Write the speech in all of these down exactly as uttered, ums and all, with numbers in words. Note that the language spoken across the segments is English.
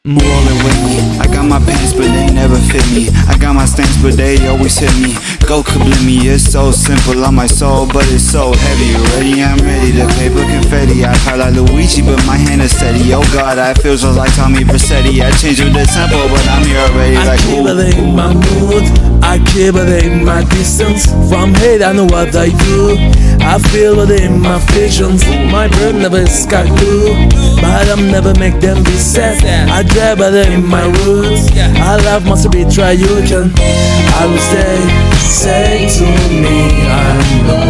Move rolling with me. I got my pants, but they never fit me. I got my stance, but they always hit me. Go kablimi, it's so simple on my soul, but it's so heavy. Ready, I'm ready to paper confetti. I call like Luigi, but my hand is steady. Oh God, I feel just like Tommy Vercetti. I changed with the tempo, but I'm here already. Like, I keep it in my mood, I keep it in my distance. From hate, I know what I do. I feel it in my visions. My brain never is sky blue, but I'm never make them be sad. I drive it in my roots. I love must be try you can. I will stay, say to me I know.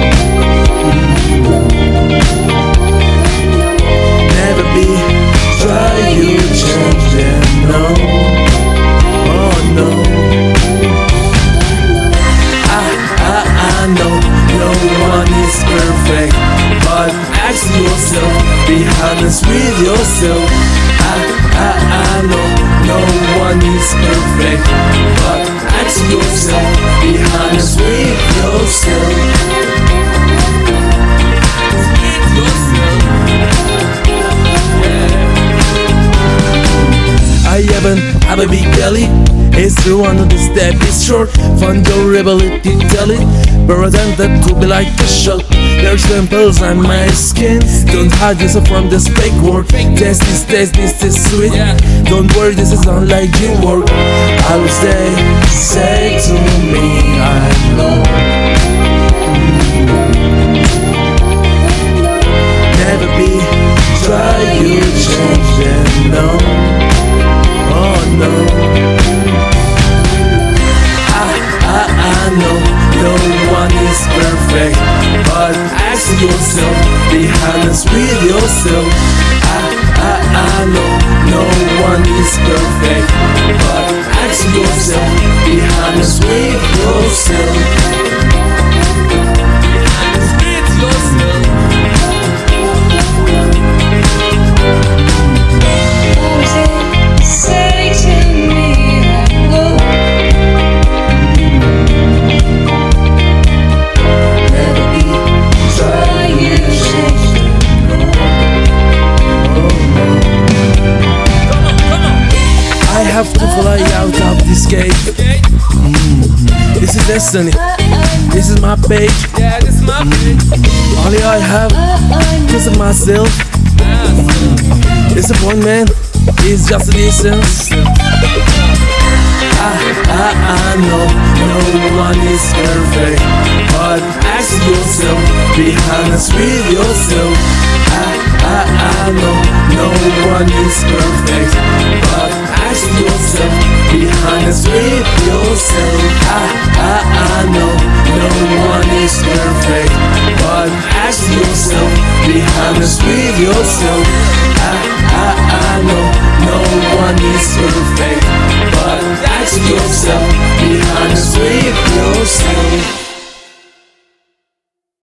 Never be, try you change them, no. Oh no. I, I, I know no one is perfect, but ask yourself, be honest with yourself. I, I, I know no one is perfect, but ask yourself, be honest with yourself. I haven't have a big belly. It's true, another step is short. Find your ability, tell it. Better than that to be like a shot. There's pimples on my skin. Don't hide yourself from this fake work. Taste this, taste this, this sweet. Don't worry, this is not like gym work. I will stay, say to me I know. Never be, try you change them, no. Oh no. I, I, I know no one is perfect, but ask yourself, be honest with yourself. I, I, I know no one is perfect, but ask yourself, be honest with yourself. Honest with yourself. I have to fly out of this cage. Mm-hmm. This is destiny. This is my page. Yeah, this is my page. Mm-hmm. Only I have is myself. Mm-hmm. Disappointment is just a distance. I, I, I know no one is perfect, but ask yourself, be honest with yourself. I, I, I know no one is perfect, but ask yourself, be honest with yourself. I, I, I know no one is perfect, but ask yourself, be honest with yourself. I, I, I know no one is perfect, but ask yourself,